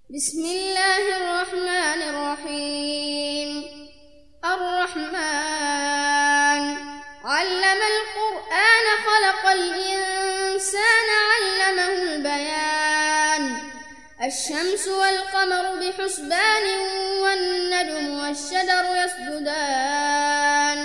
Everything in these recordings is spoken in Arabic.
بسم الله الرحمن الرحيم. الرحمن علم القرآن خلق الإنسان علمه البيان. الشمس والقمر بحسبان والنجم والشجر يسجدان.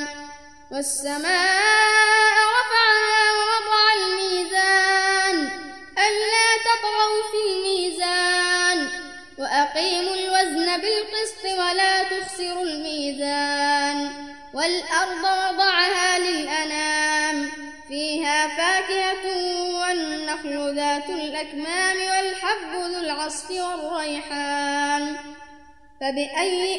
والسماء رفعها ووضع الميزان ألا تطغوا في الميزان وأقيموا الوزن بالقسط ولا تخسروا الميزان. والأرض وضعها للأنام فيها فاكهة والنخل ذات الأكمام والحب ذو العصف والريحان. فبأي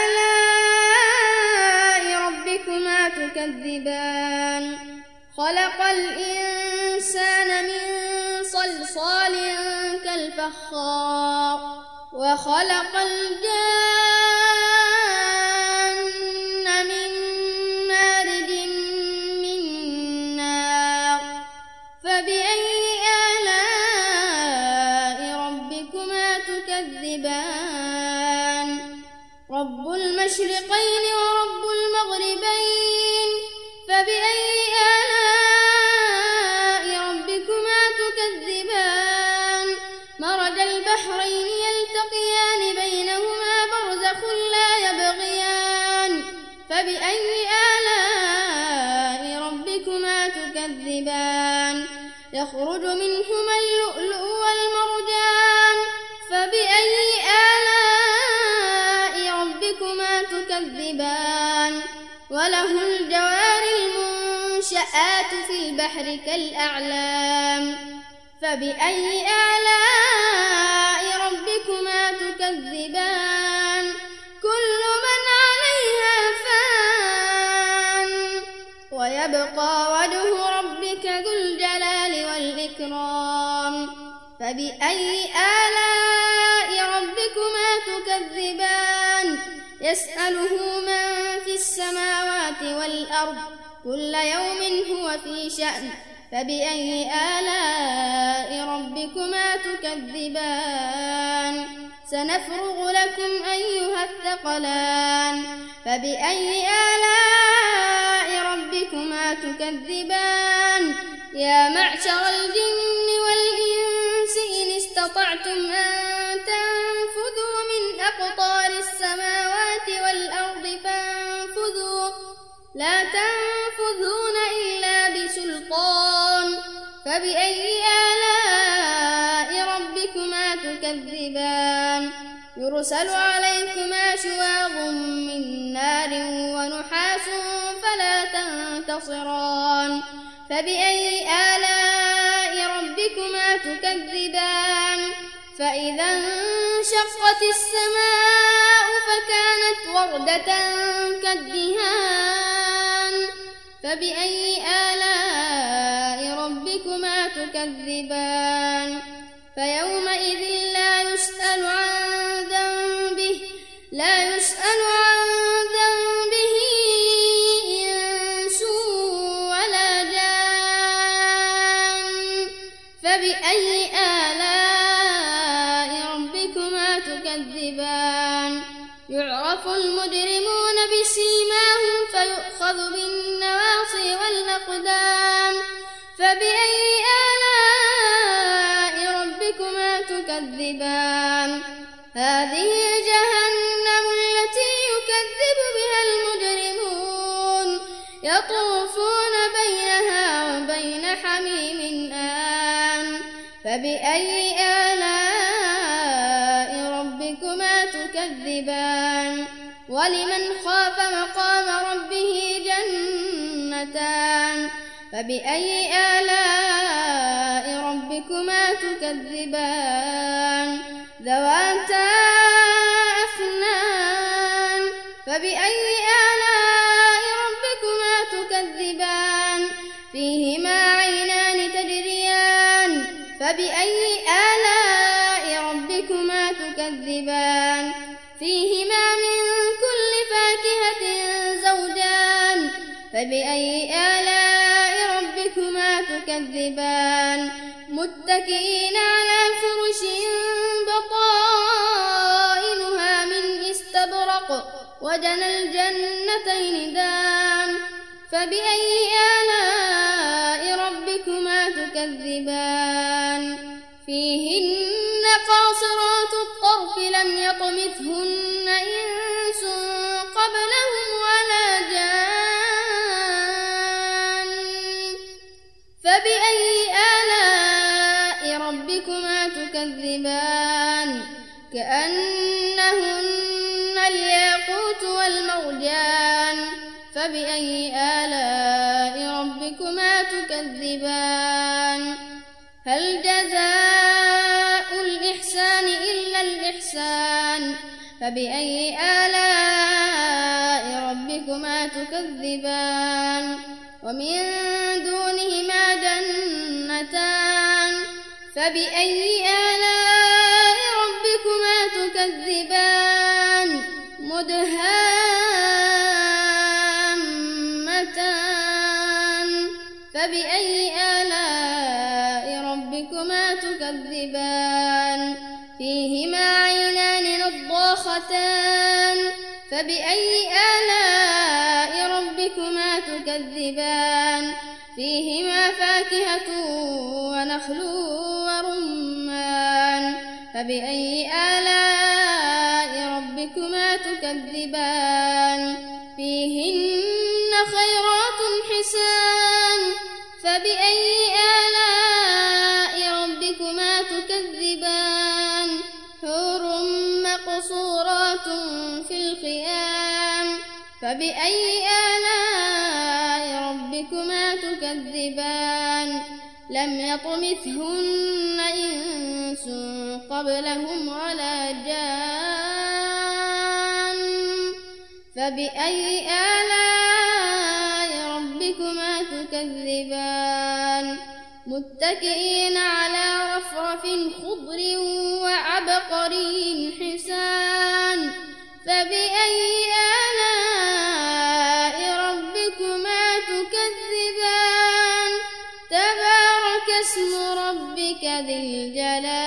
آلاء ربكما تكذبان؟ خلق الإنسان من صلصال كالفخار وخلق الجن من مارج من نار. فبأي آلاء ربكما تكذبان؟ رب المشرقين ورب المغربين. فبأي آلاء ربكما تكذبان؟ مرج البحرين يلتقيان بينهما برزخ لا يبغيان. فبأي آلاء ربكما تكذبان؟ يخرج منهما اللؤلؤ والمرجان. فبأي آلاء ربكما تكذبان؟ وله الجوار المنشآت في البحر كالأعلام. فبأي آلاء ربكما تكذبان؟ كل من عليها فان ويبقى وجه ربك ذو الجلال والإكرام. فبأي آلاء ربكما تكذبان؟ يسأله من في السماوات والأرض كل يوم هو في شأن. فبأي آلاء ربكما تكذبان؟ سنفرغ لكم أيها الثقلان. فبأي آلاء ربكما تكذبان؟ يا معشر الجن والإنس إن استطعتم أن تنفذوا من أقطار السماوات والأرض فانفذوا لا تنفذون إلا بسلطان. فبأي آلاء ربكما تكذبان؟ يرسل عليكما شواظ من نار ونحاس فلا تنتصران. فبأي آلاء ربكما تكذبان؟ فإذا انشقت السماء فكانت وردة كالدهان. فبأي آلاء ربكما تكذبان؟ فيومئذ لا يسأل عن ذنبه إنس ولا جان. فبأي آلاء ربكما تكذبان؟ يعرف المجرمون بسيماهم فيؤخذ بالنواصي والأقدام. فبأي آلاء ربكما تكذبان؟ هذه جهنم التي يكذب بها المجرمون يطوفون بينها وبين حميم آن. فبأي آلاء ربكما تكذبان؟ ولمن خاف مقام ربه جنتان. فبأي آلاء ربكما تكذبان؟ ذواتا أفنان. فبأي آلاء ربكما تكذبان؟ فيهما عينان تجريان. فبأي آلاء ربكما تكذبان؟ فيهما من كل فاكهة زوجان. فبأي آلاء ربكما تكذبان؟ متكئين على فرش بطائنها وجنى الجنتين دان فبأي آلاء ربكما تكذبان فيهن قاصرات الطرف لم يطمثهن إنس قبلهم ولا جان فبأي آلاء ربكما تكذبان كأنهن الياقوت والمرجان فبأي آلاء ربكما تكذبان هل جزاء الإحسان إلا الإحسان فبأي آلاء ربكما تكذبان ومن دونهما جنتان فبأي آلاء ربكما تكذبان مدهامتان فبأي آلاء ربكما تكذبان فيهما عينان نضاختان فبأي آلاء ربكما تكذبان فيهما فاكهة ونخل ورمان فبأي آلاء ربكما تكذبان فيهن خيرات حسان فبأي آلاء ربكما تكذبان حور مقصورات في الخيام فبأي آلاء ربكما تكذبان لم يطمثهن إنس قبلهم ولا جان فبأي آلاء ربكما تكذبان متكئين على رفرف خضر وعبقري حسان فبأي آلاء ربكما تكذبان تبارك اسم ربك ذي الجلال